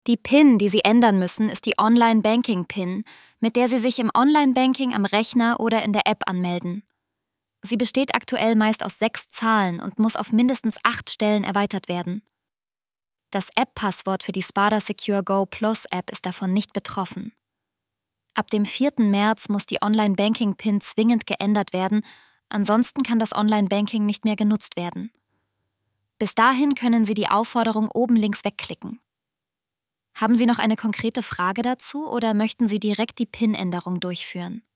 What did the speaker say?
Die PIN, die Sie ändern müssen, ist die Online-Banking-PIN, mit der Sie sich im Online-Banking am Rechner oder in der App anmelden. Sie besteht aktuell meist aus 6 Zahlen und muss auf mindestens 8 Stellen erweitert werden. Das App-Passwort für die Spada Secure Go Plus App ist davon nicht betroffen. Ab dem 4. März muss die Online-Banking-PIN zwingend geändert werden, ansonsten kann das Online-Banking nicht mehr genutzt werden. Bis dahin können Sie die Aufforderung oben links wegklicken. Haben Sie noch eine konkrete Frage dazu oder möchten Sie direkt die PIN-Änderung durchführen?